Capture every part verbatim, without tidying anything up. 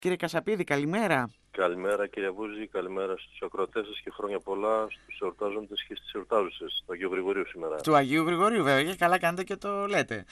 Κύριε Κασαπίδη, καλημέρα. Καλημέρα κύριε Βούζη, καλημέρα στους ακροατές σας και χρόνια πολλά στους εορτάζοντες και στις εορτάζουσες του Αγίου Γρηγορίου σήμερα. Του Αγίου Γρηγορίου βέβαια, και καλά κάνετε και το λέτε.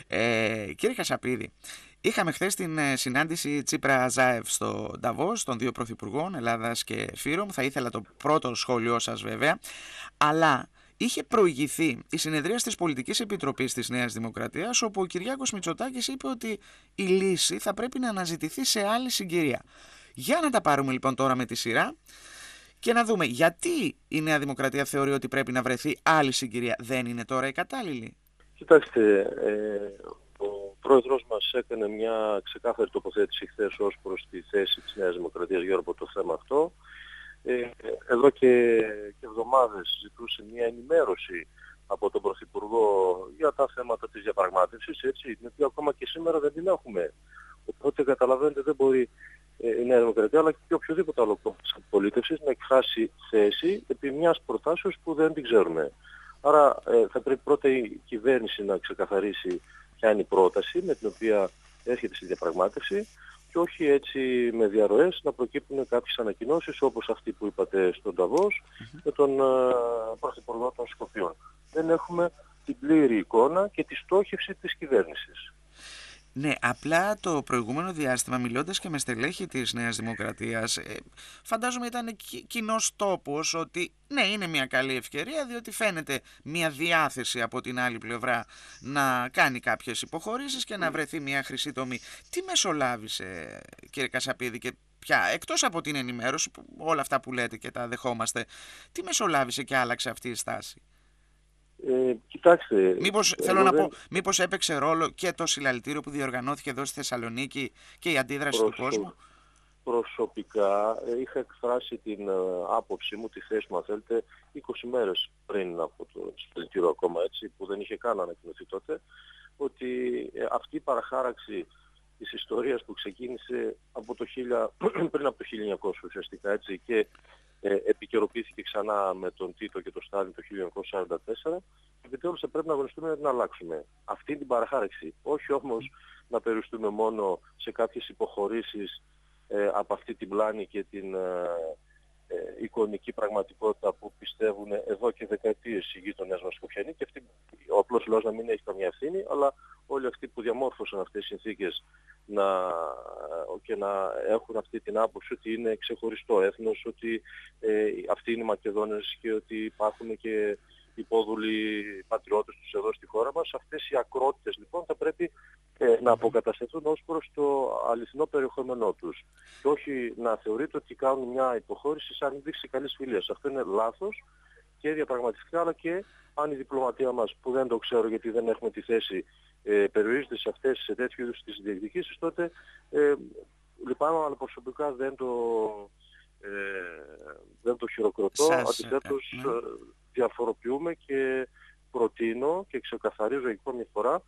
Ε, κύριε Κασαπίδη, είχαμε χθες την ε, συνάντηση Τσίπρα-Ζάεφ στο Νταβός των δύο πρωθυπουργών Ελλάδας και Φύρομ. Θα ήθελα το πρώτο σχόλιο σας βέβαια, αλλά είχε προηγηθεί η συνεδρία της Πολιτικής Επιτροπής της Νέας Δημοκρατίας, όπου ο Κυριάκος Μητσοτάκης είπε ότι η λύση θα πρέπει να αναζητηθεί σε άλλη συγκυρία. Για να τα πάρουμε λοιπόν τώρα με τη σειρά και να δούμε γιατί η Νέα Δημοκρατία θεωρεί ότι πρέπει να βρεθεί άλλη συγκυρία. Δεν είναι τώρα η κατάλληλη? Κοιτάξτε, ε, ο πρόεδρος μας έκανε μια ξεκάθαρη τοποθέτηση χθες ως προς τη θέση της Νέας Δημοκρατίας γύρω από το θέμα αυτό. Ε, εδώ και, και εβδομάδες ζητούσε μια ενημέρωση από τον Πρωθυπουργό για τα θέματα της διαπραγμάτευσης, έτσι, την οποία ακόμα και σήμερα δεν την έχουμε. Οπότε καταλαβαίνετε δεν μπορεί η Νέα Δημοκρατία αλλά και οποιοδήποτε άλλο κόμμα της αντιπολίτευσης να εκφράσει θέση επί μιας προτάσεως που δεν την ξέρουμε. Άρα ε, θα πρέπει πρώτα η κυβέρνηση να ξεκαθαρίσει ποια είναι η πρόταση με την οποία έρχεται στη διαπραγμάτευση και όχι έτσι με διαρροές να προκύπτουν κάποιες ανακοινώσεις όπως αυτή που είπατε στον Νταβός mm-hmm. με τον ε, Πρωθυπουργό των Σκοπίων. Δεν έχουμε την πλήρη εικόνα και τη στόχευση της κυβέρνησης. Ναι, απλά το προηγούμενο διάστημα, μιλώντας και με στελέχη της Νέας Δημοκρατίας, ε, φαντάζομαι ήταν κοινός τόπος ότι ναι, είναι μια καλή ευκαιρία, διότι φαίνεται μια διάθεση από την άλλη πλευρά να κάνει κάποιες υποχωρήσεις και να βρεθεί μια χρυσή τομή. Τι μεσολάβησε, κύριε Κασαπίδη, και πια, εκτός από την ενημέρωση, που, όλα αυτά που λέτε και τα δεχόμαστε, τι μεσολάβησε και άλλαξε αυτή η στάση? Ε, κοιτάξτε, μήπως, θέλω να δεν... πω, μήπως έπαιξε ρόλο και το συλλαλητήριο που διοργανώθηκε εδώ στη Θεσσαλονίκη και η αντίδραση Προσω... του κόσμου? Προσωπικά ε, είχα εκφράσει την ε, άποψή μου, τη θέση μου αν θέλετε, είκοσι μέρες πριν από το συλλαλητήριο ακόμα έτσι, που δεν είχε καν ανακοινωθεί τότε, ότι ε, αυτή η παραχάραξη της ιστορίας που ξεκίνησε από το χίλια, πριν από το χίλια εννιακόσια ουσιαστικά έτσι, και ε, επικαιροποιήθηκε ξανά με τον Τίτο και τον Στάλιν το χίλια εννιακόσια σαράντα τέσσερα, επιτέλους θα πρέπει να αγωνιστούμε να την αλλάξουμε. Αυτή την παραχάραξη. Όχι όμως να περιουστούμε μόνο σε κάποιες υποχωρήσεις ε, από αυτή την πλάνη και την ε, ε, εικονική πραγματικότητα που πιστεύουν εδώ και δεκαετίες οι γείτονές μας Σκοπιανοί, και αυτή, ο απλός λαός να μην έχει καμία ευθύνη, αλλά όλοι αυτοί που διαμόρφωσαν αυτές τις συνθήκες να, και να έχουν αυτή την άποψη ότι είναι ξεχωριστό έθνος, ότι ε, αυτοί είναι οι Μακεδόνες και ότι υπάρχουν και υπόδουλοι πατριώτες τους εδώ στη χώρα μας. Αυτές οι ακρότητες λοιπόν θα πρέπει ε, να αποκατασταθούν ως προς το αληθινό περιεχόμενό τους και όχι να θεωρείται ότι κάνουν μια υποχώρηση σαν δείξη καλής φιλίας. Αυτό είναι λάθος και διαπραγματευτικά, αλλά και αν η διπλωματία μας, που δεν το ξέρω γιατί δεν έχουμε τη θέση, ε, περιορίζεται σε αυτές, σε τέτοιου είδους τις διεκδικήσεις, τότε ε, λυπάμαι, αλλά προσωπικά δεν το, ε, δεν το χειροκροτώ. Αντιθέτως ε, ναι. διαφοροποιούμε και προτείνω και ξεκαθαρίζω για μια φορά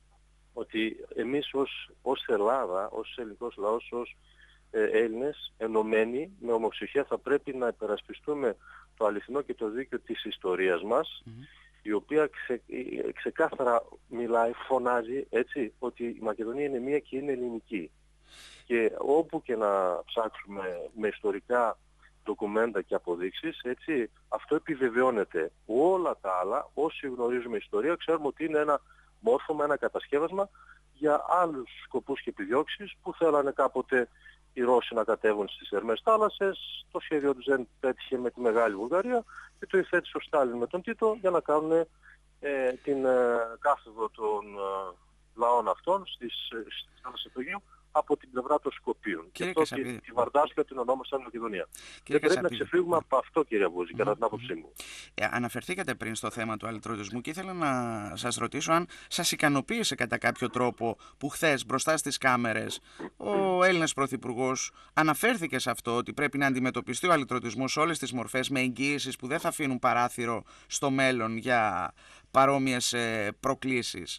ότι εμείς ως, ως Ελλάδα, ως ελληνικός λαός, ως ε, Έλληνες ενωμένοι με ομοψυχία θα πρέπει να υπερασπιστούμε το αληθινό και το δίκαιο της ιστορίας μας, mm-hmm. η οποία ξε, ξεκάθαρα μιλάει, φωνάζει έτσι, ότι η Μακεδονία είναι μία και είναι ελληνική. Και όπου και να ψάξουμε με ιστορικά ντοκουμέντα και αποδείξεις, έτσι, αυτό επιβεβαιώνεται. Όλα τα άλλα, όσοι γνωρίζουμε ιστορία, ξέρουμε ότι είναι ένα μόρφωμα, ένα κατασκεύασμα για άλλους σκοπούς και επιδιώξεις που θέλανε κάποτε οι Ρώσοι να κατέβουν στις θερμές θάλασσες. Το σχέδιο τους δεν πέτυχε με τη Μεγάλη Βουλγαρία και το υιοθέτησε ο Στάλιν με τον Τίτο για να κάνουν ε, την ε, κάθοδο των ε, λαών αυτών στις, στις θάλασσες του Αιγαίου από την πλευρά των Σκοπίων. Κύριε και αυτό τη, τη Βαρδάσπια την ονόμασαν Μακεδονία. Δεν πρέπει να ξεφύγουμε από αυτό, κύριε Βούζη, mm-hmm. κατά την άποψή μου. Ε, αναφερθήκατε πριν στο θέμα του αλυτρωτισμού και ήθελα να σας ρωτήσω αν σας ικανοποίησε κατά κάποιο τρόπο που χθες μπροστά στις κάμερες ο Έλληνας Πρωθυπουργός αναφέρθηκε σε αυτό, ότι πρέπει να αντιμετωπιστεί ο αλυτρωτισμός σε όλες τις μορφές με εγγύησεις που δεν θα αφήνουν παράθυρο στο μέλλον για παρόμοιες ε, προκλήσεις.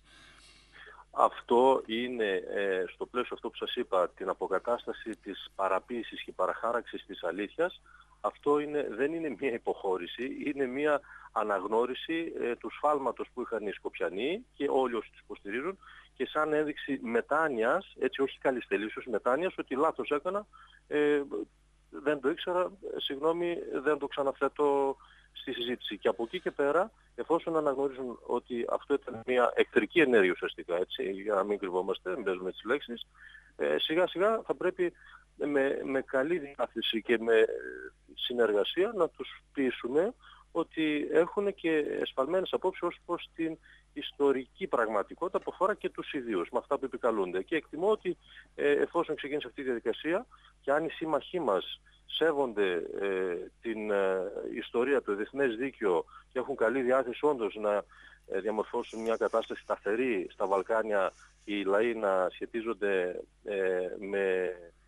Αυτό είναι ε, στο πλαίσιο αυτό που σας είπα, την αποκατάσταση της παραποίησης και παραχάραξης της αλήθειας. Αυτό είναι, δεν είναι μια υποχώρηση, είναι μια αναγνώριση ε, του σφάλματος που είχαν οι Σκοπιανοί και όλοι όσοι τους υποστηρίζουν και σαν ένδειξη μετάνοιας, έτσι όχι καλής τελείωσης, μετάνοιας, ότι λάθος έκανα, ε, δεν το ήξερα, συγγνώμη, δεν το ξαναθέτω στη συζήτηση. Και από εκεί και πέρα, εφόσον αναγνωρίζουν ότι αυτό ήταν μια εχθρική ενέργεια ουσιαστικά, έτσι, για να μην κρυβόμαστε, μην παίζουμε τις λέξεις, ε, σιγά σιγά θα πρέπει με, με καλή διάθεση και με συνεργασία να τους πείσουμε ότι έχουν και εσφαλμένες απόψεις ως προς την ιστορική πραγματικότητα που αφορά και τους ιδίους με αυτά που επικαλούνται. Και εκτιμώ ότι ε, εφόσον ξεκίνησε αυτή η διαδικασία και αν οι σύμμαχοί μας σέβονται ε, την ε, ιστορία, το διεθνές δίκαιο και έχουν καλή διάθεση όντως να ε, διαμορφώσουν μια κατάσταση σταθερή στα Βαλκάνια, οι λαοί να σχετίζονται ε, με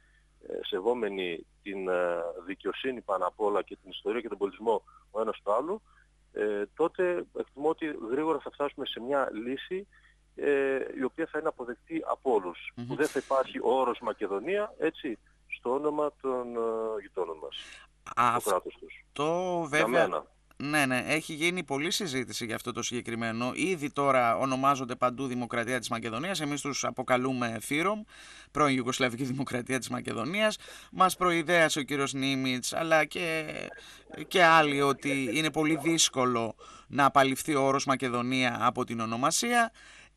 σεβόμενοι την δικαιοσύνη πάνω απ' όλα και την ιστορία και τον πολιτισμό ο ένας του άλλου, ε, τότε εκτιμώ ότι γρήγορα θα φτάσουμε σε μια λύση ε, η οποία θα είναι αποδεκτή από όλους. Mm-hmm. Που δεν θα υπάρχει ο όρος Μακεδονία, έτσι, στο όνομα των uh, γειτόνων μας, Αυτό το κράτος τους. Το βέβαια... Ναι, ναι, έχει γίνει πολλή συζήτηση για αυτό το συγκεκριμένο. Ήδη τώρα ονομάζονται παντού Δημοκρατία της Μακεδονίας. Εμείς τους αποκαλούμε ΦΥΡΟΜ, πρώην Ιουγκοσλαβική Δημοκρατία της Μακεδονίας. Μας προειδέασε ο κύριος Νίμιτς, αλλά και, και άλλοι, ότι είναι πολύ δύσκολο να απαλληφθεί ο όρος Μακεδονία από την ονομασία.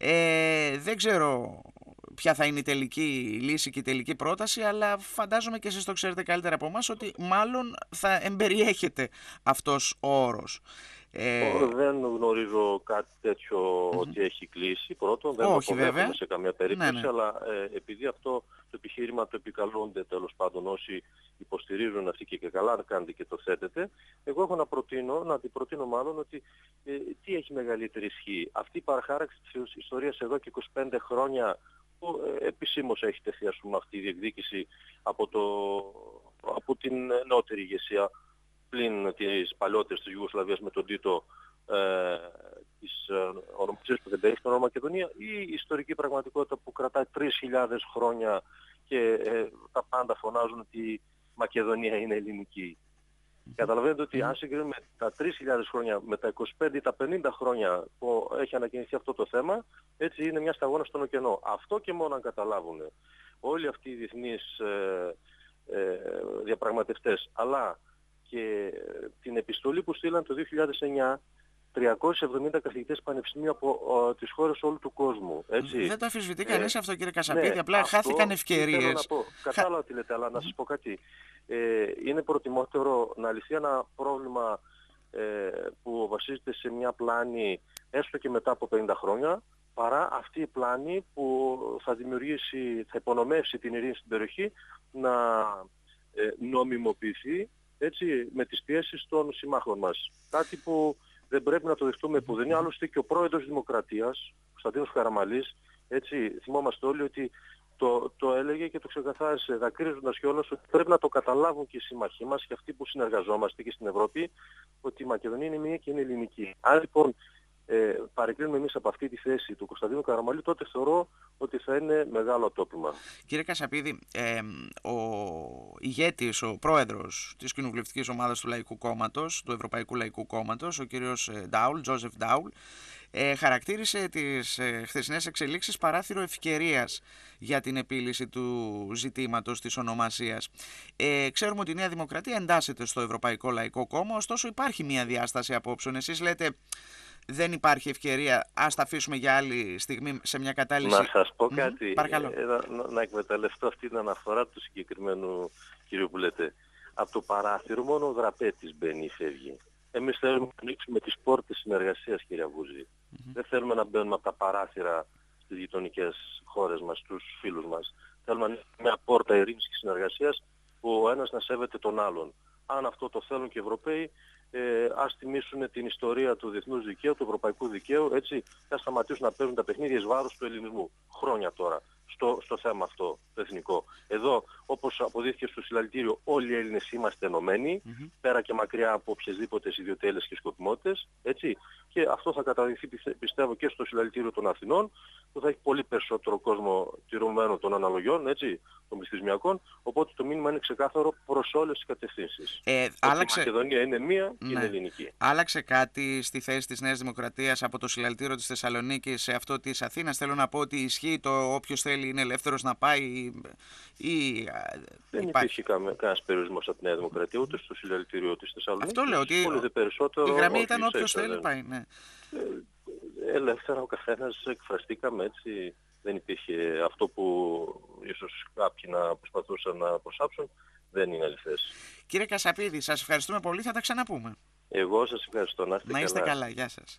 Ε, δεν ξέρω ποια θα είναι η τελική λύση και η τελική πρόταση, αλλά φαντάζομαι και εσείς το ξέρετε καλύτερα από εμάς ότι μάλλον θα εμπεριέχεται αυτός ο όρος. Ε... Δεν γνωρίζω κάτι τέτοιο mm-hmm. ότι έχει κλείσει. Πρώτον, δεν Όχι, το αποδέχομαι βέβαια. σε καμία περίπτωση, ναι, ναι. αλλά ε, επειδή αυτό το επιχείρημα το επικαλούνται τέλος πάντων όσοι υποστηρίζουν αυτοί και, και καλά κάνετε και το θέτετε, εγώ έχω να προτείνω, να αντιπροτείνω μάλλον ότι ε, τι έχει μεγαλύτερη ισχύ. Αυτή η παραχάραξη της ιστορίας εδώ και είκοσι πέντε χρόνια που ε, επισήμως έχει τεθεί, ας πούμε, αυτή η διεκδίκηση από, το, από την νεότερη ηγεσία πλην τις παλιότερες της Ιουγκοσλαβίας με τον Τίτο, ε, της ε, ονομασίας που δεν έχει την όνομα Μακεδονία, ή η ιστορική πραγματικότητα που κρατάει τρεις χιλιάδες χρόνια και ε, τα πάντα φωνάζουν ότι η Μακεδονία είναι ελληνική. Mm-hmm. Καταλαβαίνετε ότι αν συγκρίνουμε τα τρεις χιλιάδες χρόνια με τα είκοσι πέντε ή τα πενήντα χρόνια που έχει ανακοινηθεί αυτό το θέμα, έτσι είναι μια σταγόνα στον ωκεανό. Αυτό και μόνο αν καταλάβουν όλοι αυτοί οι διεθνείς ε, ε, διαπραγματευτές, αλλά και την επιστολή που στείλαν το δύο χιλιάδες εννιά τριακόσιοι εβδομήντα καθηγητές πανεπιστημίου από ο, τις χώρες όλου του κόσμου. Έτσι. Δεν το αμφισβητεί κανείς ε, αυτό, κύριε Κασαπίδη, ναι, απλά αυτό χάθηκαν ευκαιρίες. Θέλω να πω. Κατάλαβα τι λέτε, αλλά να σας πω κάτι. Ε, είναι προτιμότερο να λυθεί ένα πρόβλημα ε, που βασίζεται σε μια πλάνη έστω και μετά από πενήντα χρόνια, παρά αυτή η πλάνη που θα δημιουργήσει, θα υπονομεύσει την ειρήνη στην περιοχή να ε, νομιμοποιηθεί, έτσι, με τις πιέσεις των συμμάχων μας. Κάτι που δεν πρέπει να το δεχτούμε που δεν είναι. Άλλωστε και ο πρόεδρος της Δημοκρατίας, ο Κωνσταντίνος Καραμανλής, έτσι, θυμόμαστε όλοι ότι το, το έλεγε και το ξεκαθάρισε δακρύζοντας κιόλας ότι πρέπει να το καταλάβουν και οι συμμαχοί μας και αυτοί που συνεργαζόμαστε και στην Ευρώπη, ότι η Μακεδονία είναι μία και είναι ελληνική. Αν λοιπόν ε, παρεκκλίνουμε εμείς από αυτή τη θέση του Κωνσταντίνου Καραμανλή, τότε θεωρώ ότι θα είναι μεγάλο ατόπιμα. Κύριε Κασαπίδη, ε, ο ηγέτης, ο πρόεδρος της κοινοβουλευτικής ομάδας του Λαϊκού Κόμματος, του Ευρωπαϊκού Λαϊκού Κόμματος, ο κύριος Ντάουλ, Τζόζεφ Ντάουλ, ε, χαρακτήρισε τις ε, χθεσινές εξελίξεις παράθυρο ευκαιρίας για την επίλυση του ζητήματος της ονομασίας. Ε, ξέρουμε ότι η Νέα Δημοκρατία εντάσσεται στο Ευρωπαϊκό Λαϊκό Κόμμα, ωστόσο υπάρχει μια διάσταση απόψεων. Εσείς λέτε δεν υπάρχει ευκαιρία, ας τα αφήσουμε για άλλη στιγμή σε μια κατάληξη. Να σας πω κάτι, mm, ε, να, να εκμεταλλευτώ αυτή την αναφορά του συγκεκριμένου κυρίου που λέτε. Από το παράθυρο μόνο ο δραπέτης μπαίνει ή φεύγει. Εμείς θέλουμε να ανοίξουμε τις πόρτες συνεργασίας, κύριε Βούζη. Mm-hmm. Δεν θέλουμε να μπαίνουμε από τα παράθυρα στις γειτονικές χώρες μας, στους φίλους μας. Θέλουμε να ανοίξουμε μια πόρτα ειρήνης και συνεργασίας που ο ένας να σέβεται τον άλλον. Αν αυτό το θέλουν και οι Ευρωπαίοι, ε, ας τιμήσουν την ιστορία του διεθνούς δικαίου, του ευρωπαϊκού δικαίου, έτσι, και ας σταματήσουν να παίζουν τα παιχνίδια εις βάρος του ελληνισμού. Χρόνια τώρα. στο, στο θέμα αυτό το εθνικό. Εδώ, όπως αποδείχθηκε στο συλλαλητήριο, όλοι οι Έλληνες είμαστε ενωμένοι, mm-hmm. πέρα και μακριά από οποιασδήποτε ιδιωτέλειες και σκοπιμότητες, έτσι. Και αυτό θα καταδειχθεί, πιστεύω, και στο συλλαλητήριο των Αθηνών, που θα έχει πολύ περισσότερο κόσμο τηρουμένο των αναλογιών, έτσι, των πληθυσμιακών, οπότε το μήνυμα είναι ξεκάθαρο προς όλες τις κατευθύνσεις. Ε, άλλαξε... Η Μακεδονία είναι μία και ναι. είναι ελληνική. Άλλαξε κάτι στη θέση της Νέας Δημοκρατίας από το συλλαλητήριο της Θεσσαλονίκης σε αυτό της Αθήνας? Θέλω να πω ότι ισχύει το όποιος θέλει είναι ελεύθερος να πάει ή... Δεν υπήρχε κανένας περιορισμός από τη Νέα Δημοκρατία, ούτε στο συλλαλητήριο της Θεσσαλονίκης. Αυτό λέω, ότι περισσότερο, η γραμμή όχι, ήταν όποιος ίσα, θέλει δεν... πάει, ναι. Ελεύθερα ο καθένας εκφραστήκαμε, έτσι. Δεν υπήρχε αυτό που ίσως κάποιοι να προσπαθούσαν να προσάψουν. Δεν είναι αληθές. Κύριε Κασαπίδη, σας ευχαριστούμε πολύ. Θα τα ξαναπούμε. Εγώ σας ευχαριστώ. Να είστε να είστε καλά. καλά. Γεια σας.